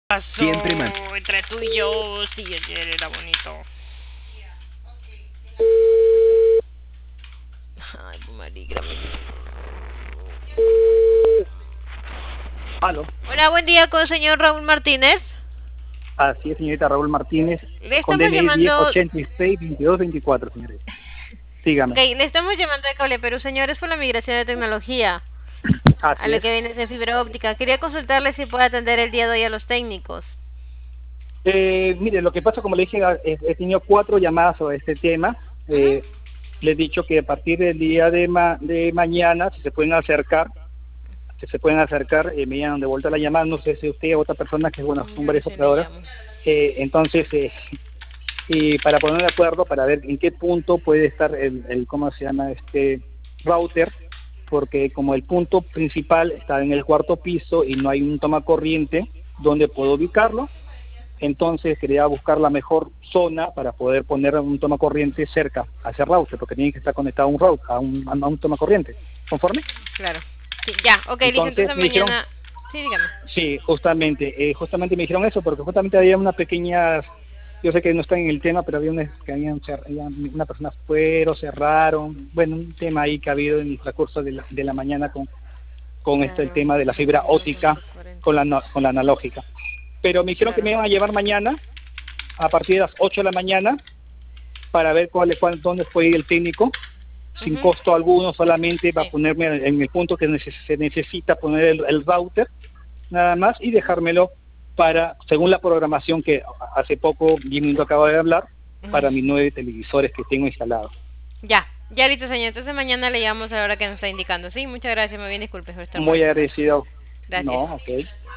Pasó Siempre man. entre tú y yo, sí, ayer era bonito. Ay, marica. Aló. Hola, buen día con el señor Raúl Martínez. Así es, señorita Raúl Martínez, Le con estamos DNI llamando, 1086-2224, señorita. ok, Dígame. le estamos llamando de Cable Perú, señor, es por la migración de tecnología, a Así lo es. que viene de fibra óptica. Quería consultarle si puede atender el día de hoy a los técnicos. Mire, lo que pasa, como le dije, he tenido 4 llamadas sobre este tema. Ujú. Le he dicho que a partir del día de mañana, si se pueden acercar, me llaman de vuelta la llamada, no sé si usted o otra persona, que bueno, son Yo varias recién le operadoras. llamo. Entonces, y para poner de acuerdo, para ver en qué punto puede estar ¿cómo se llama? Router, porque como el punto principal está en el 4.º piso y no hay un toma corriente donde puedo ubicarlo, entonces quería buscar la mejor zona para poder poner un toma corriente cerca a ese router, porque tiene que estar conectado a un router, a un toma corriente, ¿conforme? Claro. Sí, ya, ok, listo, Entonces entonces me dijeron, mañana... Sí, dígame. sí, justamente me dijeron eso, porque justamente había una pequeña, yo sé que no está en el tema, pero había una persona fueron, cerraron, bueno, un tema ahí que ha habido en el transcurso de la mañana con el Claro, tema de la fibra óptica 2240. con la analógica. Pero me dijeron que Claro. me iban a llevar mañana, a partir de las 8 de la mañana, para ver dónde fue el técnico, sin Ujú. costo alguno, solamente va a Sí. ponerme en el punto que se necesita poner el router, nada más, y dejármelo para, según la programación que hace poco, 10 minutos acabo de hablar, Ujú. para mis 9 televisores que tengo instalados. Ya, ya listo, señor. Entonces mañana le llamamos a la hora que nos está indicando. Sí, muchas gracias. Me bien disculpe por estar Muy molestando. agradecido. Gracias. No, ok.